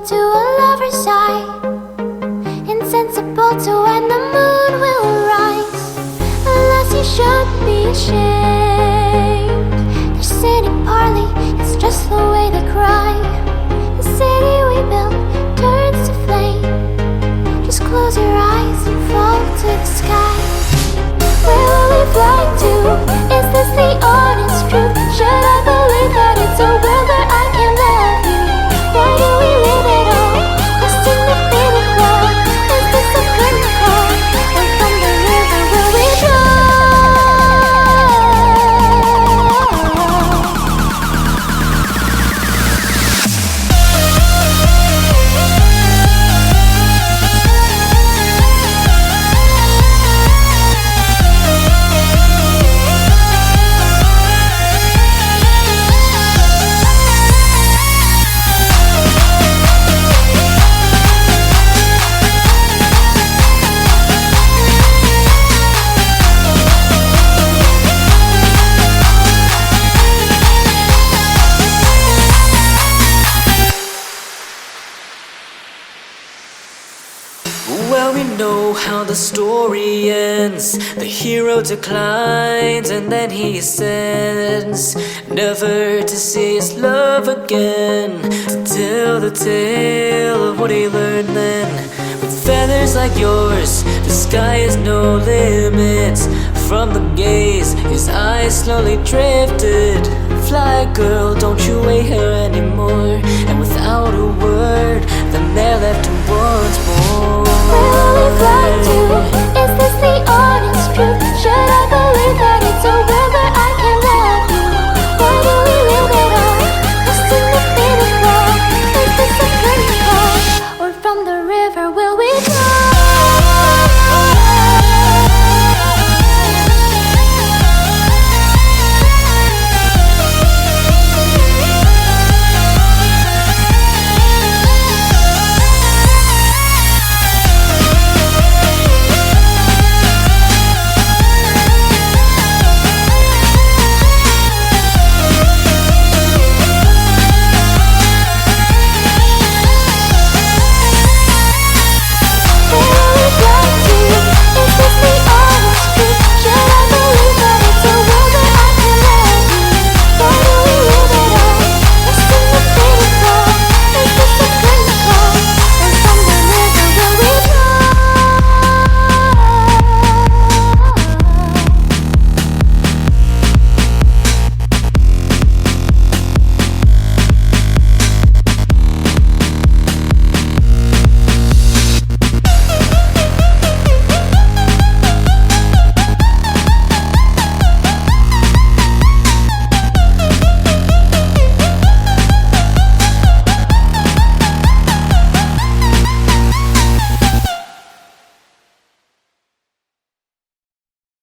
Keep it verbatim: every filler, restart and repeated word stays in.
to a lover's side, insensible to when the moon will rise. Unless you should be ashamed, they're sitting parley, it's just the way they cry. The city we built turns to flame. Just close your eyes and fall to the sky. Where will we fly to? Is this the honest truth? Should I believe that it's a world where I can love you? Why do we live at all? Lost in the faded glow. Is this a curtain call? And from the river will we draw? Well, we know how the story ends. The hero declines and then he ascends, never to see his love again. To tell the tale of what he learned then. With feathers like yours, the sky is no limit. From the gaze, his eyes slowly drifted. Fly, girl, don't you wait here anymore. And without a word, the mare left him once more.